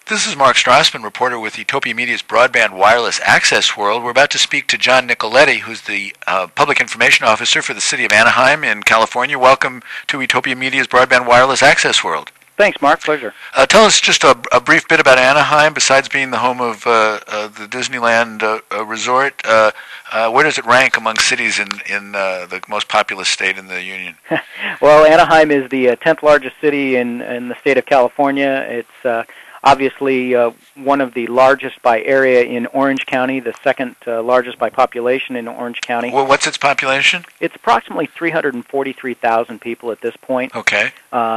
This is Mark Strassman, reporter with Utopia Media's Broadband Wireless Access World. We're about to speak to John Nicoletti, who's the Public Information Officer for the City of Anaheim in California. Welcome to Utopia Media's Broadband Wireless Access World. Thanks, Mark. Pleasure. Tell us just a brief bit about Anaheim. Besides being the home of the Disneyland resort, where does it rank among cities in the most populous state in the Union? Well, Anaheim is the 10th largest city in the state of California. It's obviously one of the largest by area in Orange County, the second largest by population in Orange County. Well, what's its population? It's approximately 343,000 people at this point. Okay.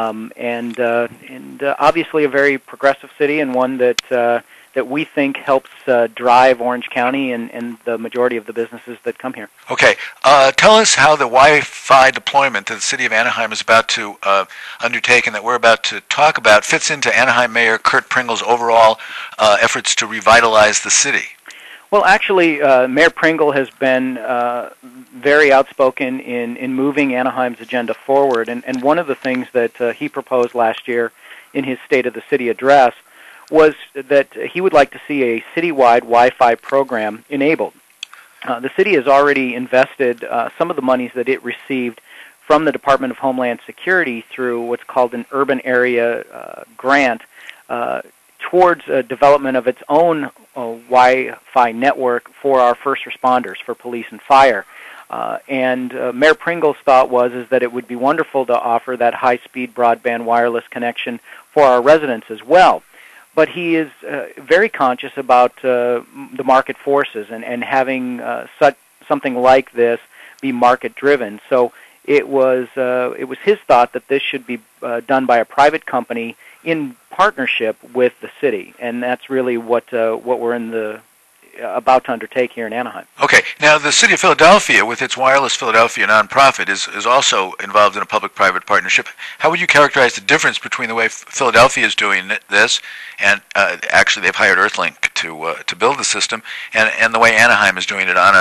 And obviously a very progressive city, and one that we think helps drive Orange County and the majority of the businesses that come here. Okay. Tell us how the Wi-Fi deployment that the City of Anaheim is about to undertake and that we're about to talk about fits into Anaheim Mayor Kurt Pringle's overall efforts to revitalize the city. Well, actually, Mayor Pringle has been very outspoken in moving Anaheim's agenda forward, and one of the things that he proposed last year in his State of the City address was that he would like to see a citywide Wi-Fi program enabled. The city has already invested some of the monies that it received from the Department of Homeland Security through what's called an urban area grant towards development of its own Wi-Fi network for our first responders, for police and fire. And Mayor Pringle's thought was that it would be wonderful to offer that high-speed broadband wireless connection for our residents as well. But he is very conscious about the market forces and having something like this be market-driven. So it was his thought that this should be done by a private company in partnership with the city, and that's really what we're about to undertake here in Anaheim. Okay. Now, the City of Philadelphia, with its Wireless Philadelphia nonprofit, is also involved in a public-private partnership. How would you characterize the difference between the way Philadelphia is doing this, and actually they've hired Earthlink to build the system, and the way Anaheim is doing it on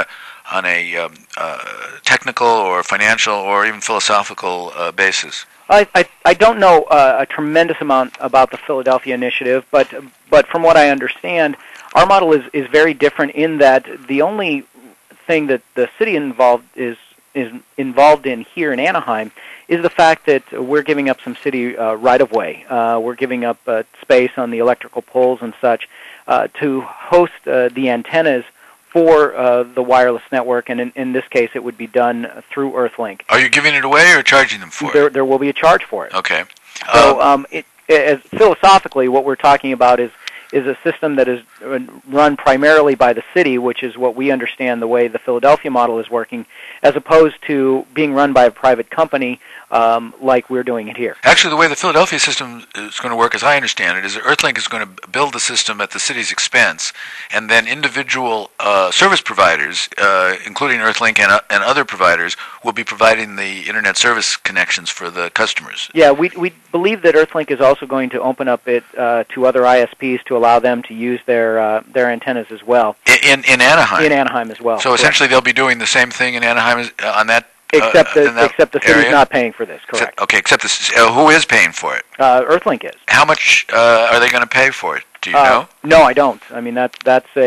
a technical or financial or even philosophical basis? I don't know a tremendous amount about the Philadelphia initiative, but from what I understand, our model is very different in that the only thing that the city is involved in here in Anaheim is the fact that we're giving up some city right-of-way. We're giving up space on the electrical poles and such to host the antennas for the wireless network, and in this case it would be done through Earthlink. Are you giving it away or charging them for it? There will be a charge for it. Okay. So as philosophically, what we're talking about is a system that is run primarily by the city, which is what we understand the way the Philadelphia model is working, as opposed to being run by a private company like we're doing it here. Actually, the way the Philadelphia system is going to work, as I understand it, is that Earthlink is going to build the system at the city's expense, and then individual service providers, including Earthlink and other providers, will be providing the internet service connections for the customers. Yeah, we believe that Earthlink is also going to open up it to other ISPs to allow them to use their antennas as well. In Anaheim? In Anaheim as well. So essentially they'll be doing the same thing in Anaheim on that Except the city's area? not paying for this, correct. Except who is paying for it? Earthlink is. How much are they going to pay for it? Do you know? No, I don't. I mean, it's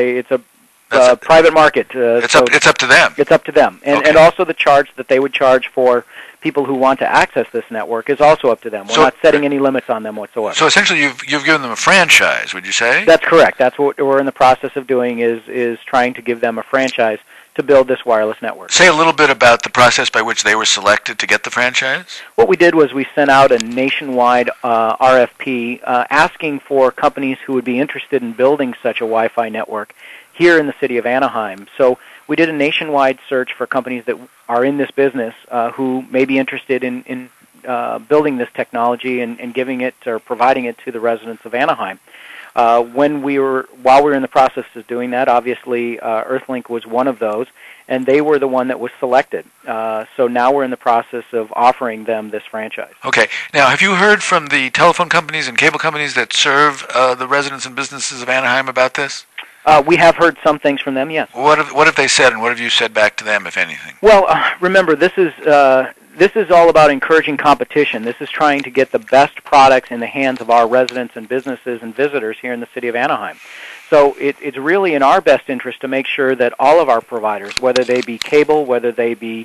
a private market. It's up to them. It's up to them. And also the charge that they would charge for people who want to access this network is also up to them. We're not setting any limits on them whatsoever. So essentially you've given them a franchise, would you say? That's correct. That's what we're in the process of doing is trying to give them a franchise to build this wireless network. Say a little bit about the process by which they were selected to get the franchise. What we did was we sent out a nationwide RFP asking for companies who would be interested in building such a Wi-Fi network here in the city of Anaheim. So we did a nationwide search for companies that are in this business who may be interested in building this technology and giving it or providing it to the residents of Anaheim. While we were in the process of doing that, obviously Earthlink was one of those, and they were the one that was selected. So now we're in the process of offering them this franchise. Okay. Now, have you heard from the telephone companies and cable companies that serve the residents and businesses of Anaheim about this? We have heard some things from them, yes. What have they said, and what have you said back to them, if anything? Well, remember, this is this is all about encouraging competition. This is trying to get the best products in the hands of our residents and businesses and visitors here in the city of Anaheim. So it's really in our best interest to make sure that all of our providers, whether they be cable, whether they be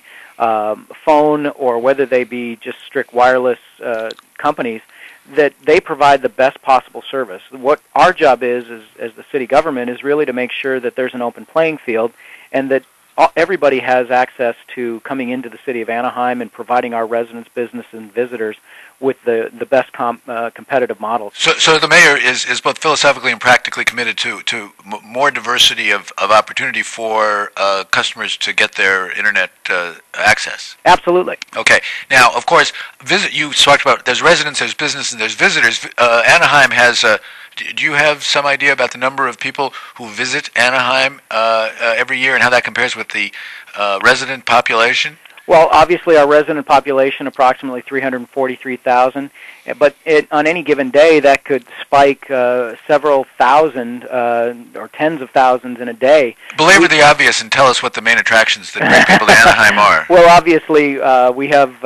phone, or whether they be just strict wireless companies, that they provide the best possible service. What our job is as the city government is really to make sure that there's an open playing field and that everybody has access to coming into the city of Anaheim and providing our residents, business, and visitors with the best competitive models. So the mayor is both philosophically and practically committed to more diversity of opportunity for customers to get their internet access. Absolutely. Okay. Now, of course, you talked about there's residents, there's business, and there's visitors. Anaheim has. Do you have some idea about the number of people who visit Anaheim every year and how that compares with the resident population? Well, obviously our resident population, approximately 343,000, but on any given day that could spike several thousand or tens of thousands in a day. Belabor the obvious and tell us what the main attractions that bring people to Anaheim are. Well, obviously we have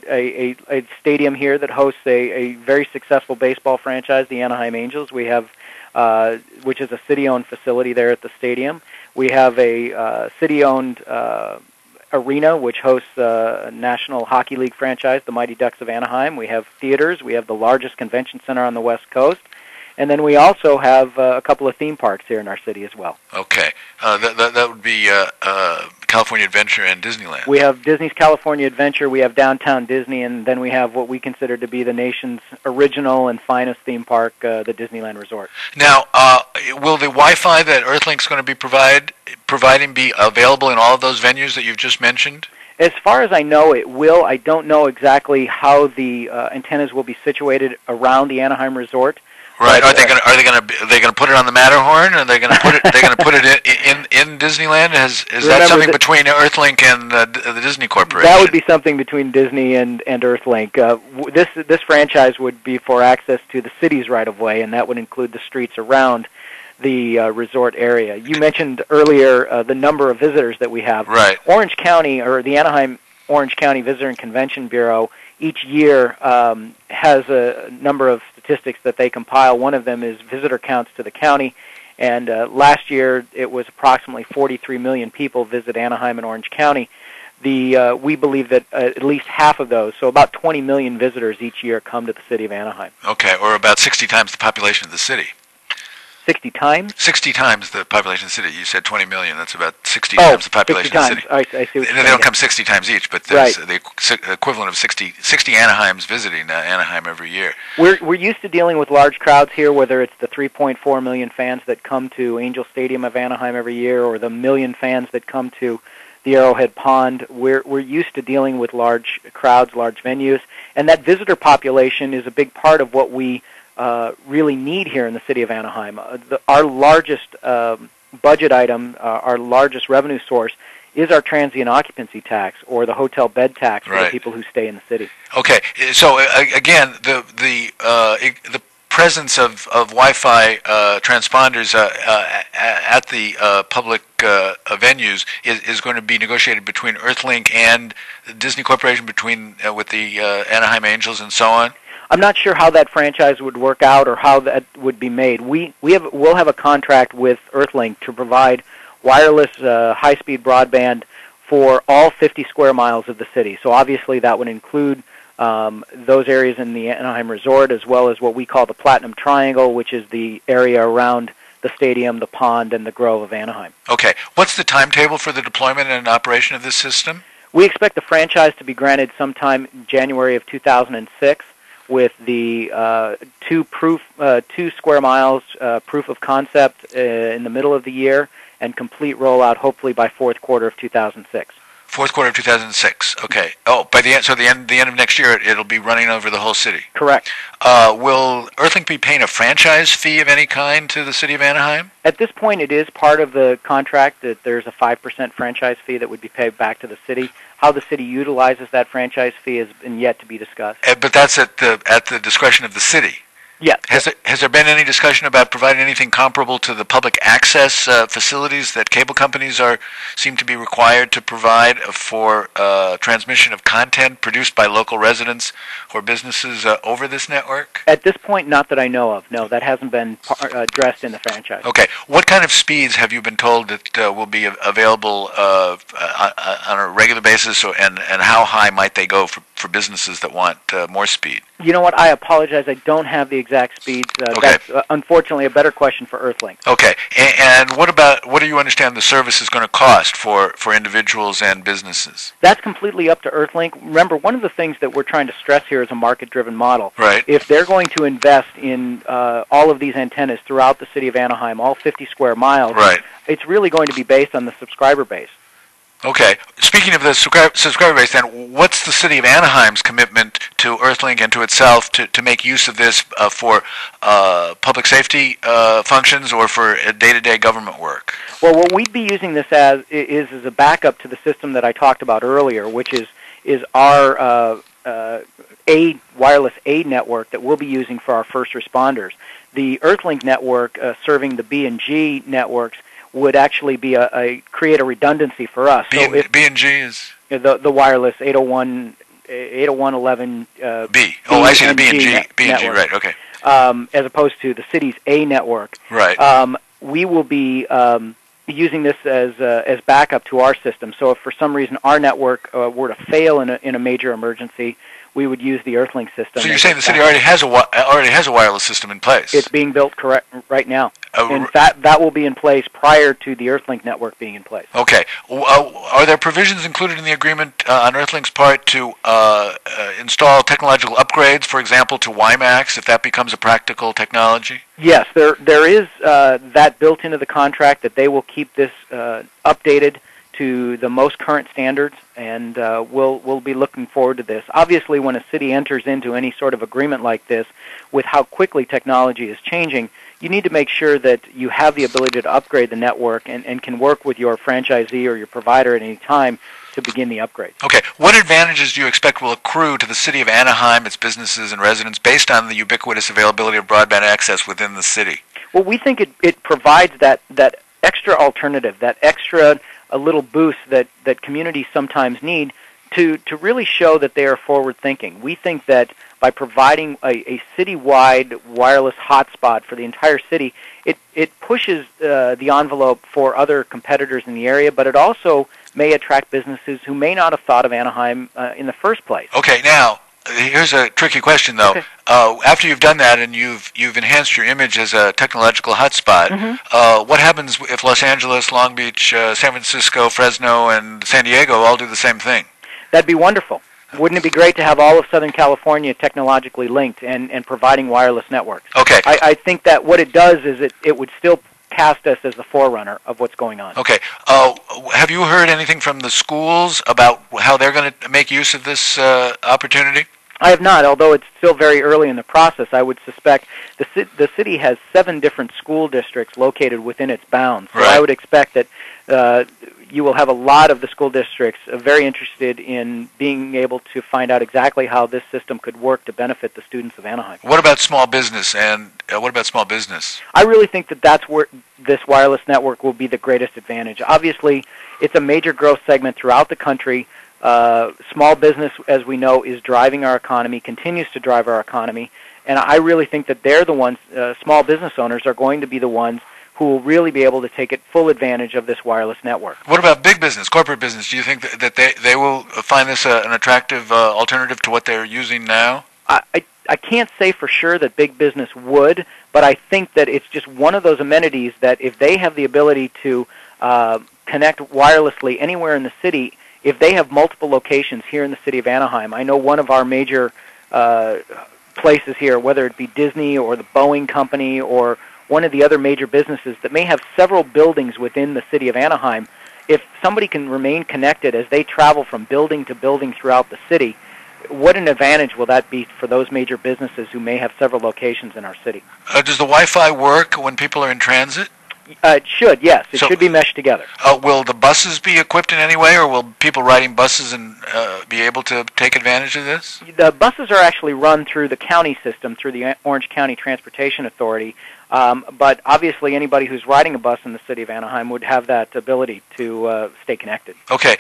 a stadium here that hosts a very successful baseball franchise, the Anaheim Angels. We have, which is a city-owned facility there at the stadium. We have a city-owned arena, which hosts a National Hockey League franchise, the Mighty Ducks of Anaheim. We have theaters. We have the largest convention center on the West Coast. And then we also have a couple of theme parks here in our city as well. Okay. That would be California Adventure and Disneyland. We have Disney's California Adventure, we have Downtown Disney, and then we have what we consider to be the nation's original and finest theme park, the Disneyland Resort. Now, will the Wi-Fi that Earthlink's going to be providing be available in all of those venues that you've just mentioned? As far as I know, it will. I don't know exactly how the antennas will be situated around the Anaheim Resort. Right. Are they going to put it on the Matterhorn? Are they going to put it? They're going to put it in Disneyland? Is that something between Earthlink and the Disney Corporation? That would be something between Disney and Earthlink. This franchise would be for access to the city's right of way, and that would include the streets around the resort area. You mentioned earlier the number of visitors that we have. Right. Orange County, or the Anaheim Orange County Visitor and Convention Bureau, each year has a number of statistics that they compile. One of them is visitor counts to the county, and last year it was approximately 43 million people visit Anaheim and Orange County. We believe that at least half of those, so about 20 million visitors each year, come to the city of Anaheim. Okay, or about 60 times the population of the city. 60 times? 60 times the population of the city. You said 20 million. That's about 60 times the population of the city. I see what you're saying. They don't come 60 times each, but there's the equivalent of 60 Anaheims visiting Anaheim every year. We're used to dealing with large crowds here, whether it's the 3.4 million fans that come to Angel Stadium of Anaheim every year or the million fans that come to the Arrowhead Pond. We're used to dealing with large crowds, large venues, and that visitor population is a big part of what we really need here in the city of Anaheim. Our largest budget item, our largest revenue source, is our transient occupancy tax, or the hotel bed tax for the people who stay in the city. Okay, so again, the presence of Wi-Fi transponders at the public venues is going to be negotiated between Earthlink and the Disney Corporation, with the Anaheim Angels and so on. I'm not sure how that franchise would work out or how that would be made. We'll have a contract with Earthlink to provide wireless high-speed broadband for all 50 square miles of the city. So obviously that would include those areas in the Anaheim Resort, as well as what we call the Platinum Triangle, which is the area around the stadium, the pond, and the Grove of Anaheim. Okay. What's the timetable for the deployment and operation of this system? We expect the franchise to be granted sometime in January of 2006. With the 2 square miles proof of concept in the middle of the year, and complete rollout hopefully by fourth quarter of 2006. Fourth quarter of 2006. Okay. Oh, by the end of next year, it'll be running over the whole city. Correct. Will Earthlink be paying a franchise fee of any kind to the city of Anaheim? At this point, it is part of the contract that there's a 5% franchise fee that would be paid back to the city. How the city utilizes that franchise fee has been yet to be discussed. But that's at the discretion of the city. Yes. Has there been any discussion about providing anything comparable to the public access facilities that cable companies seem to be required to provide for transmission of content produced by local residents or businesses over this network? At this point, not that I know of. No, that hasn't been addressed in the franchise. Okay. What kind of speeds have you been told that will be available on a regular basis, and how high might they go for businesses that want more speed? You know what? I apologize. I don't have the exact speeds. Okay. That's unfortunately a better question for Earthlink. Okay. And what do you understand the service is going to cost for individuals and businesses? That's completely up to Earthlink. Remember, one of the things that we're trying to stress here is a market-driven model. Right. If they're going to invest in all of these antennas throughout the city of Anaheim, all 50 square miles, right, it's really going to be based on the subscriber base. Okay. Speaking of the subscriber base, then, what's the city of Anaheim's commitment to Earthlink and to itself to make use of this for public safety functions or for day-to-day government work? Well, what we'd be using this as is a backup to the system that I talked about earlier, which is our wireless aid network that we'll be using for our first responders. The Earthlink network serving the B&G networks would actually be create a redundancy for us. B&G is the wireless 801.11 B. Oh, I see, the B&G right, okay. As opposed to the city's A network. Right. We will be using this as backup to our system. So if for some reason our network were to fail in a major emergency, we would use the Earthlink system. So you're saying the city already has a wireless system in place? It's being built right now. In fact, that will be in place prior to the Earthlink network being in place. Okay. Are there provisions included in the agreement on Earthlink's part to install technological upgrades, for example, to WiMAX, if that becomes a practical technology? Yes, there is that built into the contract that they will keep this updated to the most current standards, and we'll be looking forward to this. Obviously, when a city enters into any sort of agreement like this, with how quickly technology is changing, you need to make sure that you have the ability to upgrade the network and can work with your franchisee or your provider at any time to begin the upgrade. Okay. What advantages do you expect will accrue to the city of Anaheim, its businesses and residents, based on the ubiquitous availability of broadband access within the city? Well, we think it provides that extra alternative, that extra a little boost that communities sometimes need to really show that they are forward-thinking. We think that by providing a citywide wireless hotspot for the entire city, it pushes the envelope for other competitors in the area, but it also may attract businesses who may not have thought of Anaheim in the first place. Okay, now, here's a tricky question, though. Okay. After you've done that and you've enhanced your image as a technological hotspot, what happens if Los Angeles, Long Beach, San Francisco, Fresno, and San Diego all do the same thing? That'd be wonderful. Wouldn't it be great to have all of Southern California technologically linked and providing wireless networks? Okay. I think that what it does is it would still cast us as the forerunner of what's going on. Okay. Have you heard anything from the schools about how they're going to make use of this opportunity? I have not, although it's still very early in the process. I would suspect the city has 7 different school districts located within its bounds. So right. I would expect that you will have a lot of the school districts very interested in being able to find out exactly how this system could work to benefit the students of Anaheim. What about small business? And what about small business? I really think that that's where this wireless network will be the greatest advantage. Obviously, it's a major growth segment throughout the country. Small business, as we know, is driving our economy, continues to drive our economy, and I really think that they're the ones, small business owners are going to be the ones who will really be able to take full advantage of this wireless network. What about big business, corporate business? Do you think that they will find this an attractive alternative to what they're using now? I can't say for sure that big business would, but I think that it's just one of those amenities that if they have the ability to connect wirelessly anywhere in the city, if they have multiple locations here in the city of Anaheim, I know one of our major places here, whether it be Disney or the Boeing Company or one of the other major businesses that may have several buildings within the city of Anaheim, if somebody can remain connected as they travel from building to building throughout the city, what an advantage will that be for those major businesses who may have several locations in our city? Does the Wi-Fi work when people are in transit? It should, yes. It should be meshed together. Will the buses be equipped in any way, or will people riding buses be able to take advantage of this? The buses are actually run through the county system, through the Orange County Transportation Authority, but obviously anybody who's riding a bus in the city of Anaheim would have that ability to stay connected. Okay.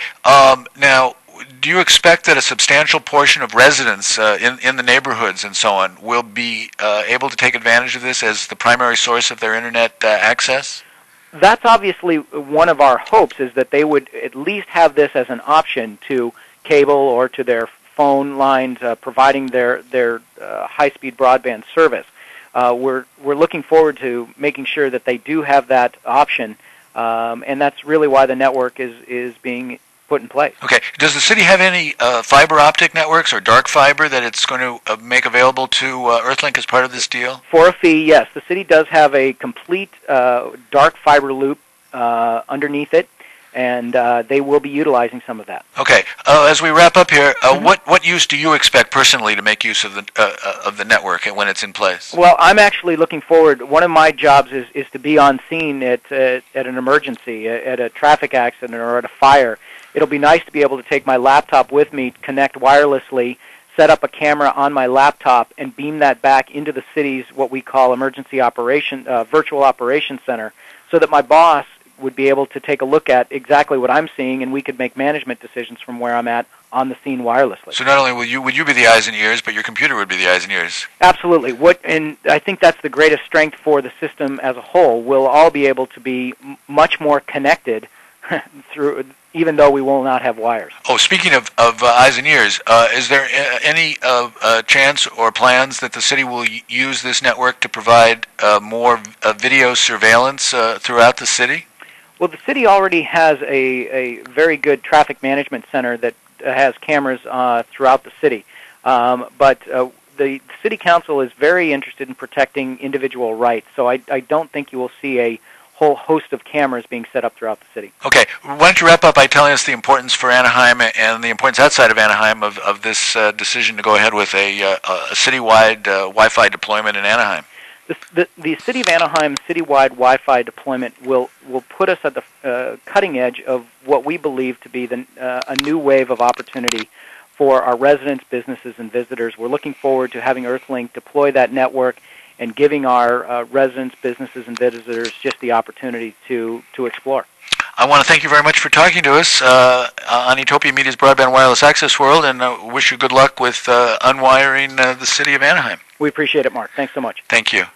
Now, do you expect that a substantial portion of residents in the neighborhoods and so on will be able to take advantage of this as the primary source of their internet access? That's obviously one of our hopes, is that they would at least have this as an option to cable or to their phone lines, providing their high-speed broadband service. We're looking forward to making sure that they do have that option, and that's really why the network is being put in place. Okay. Does the city have any fiber optic networks or dark fiber that it's going to make available to Earthlink as part of this deal? For a fee, yes. The city does have a complete dark fiber loop underneath it, and they will be utilizing some of that. Okay. As we wrap up here, what use do you expect personally to make use of the network when it's in place? Well, I'm actually looking forward. One of my jobs is to be on scene at an emergency, at a traffic accident or at a fire. It'll be nice to be able to take my laptop with me, connect wirelessly, set up a camera on my laptop, and beam that back into the city's what we call emergency virtual operations center, so that my boss would be able to take a look at exactly what I'm seeing, and we could make management decisions from where I'm at on the scene wirelessly. So not only would you be the eyes and ears, but your computer would be the eyes and ears. Absolutely. And I think that's the greatest strength for the system as a whole. We'll all be able to be much more connected through, even though we will not have wires. Oh, speaking of eyes and ears, is there any chance or plans that the city will use this network to provide more video surveillance throughout the city? Well, the city already has a very good traffic management center that has cameras throughout the city. But the city council is very interested in protecting individual rights, so I don't think you will see a whole host of cameras being set up throughout the city. Okay. Why don't you wrap up by telling us the importance for Anaheim and the importance outside of Anaheim of this decision to go ahead with a citywide Wi-Fi deployment in Anaheim? The City of Anaheim citywide Wi-Fi deployment will put us at the cutting edge of what we believe to be a new wave of opportunity for our residents, businesses, and visitors. We're looking forward to having Earthlink deploy that network and giving our residents, businesses, and visitors just the opportunity to explore. I want to thank you very much for talking to us on Etopia Media's Broadband Wireless Access World, and wish you good luck with unwiring the City of Anaheim. We appreciate it, Mark. Thanks so much. Thank you.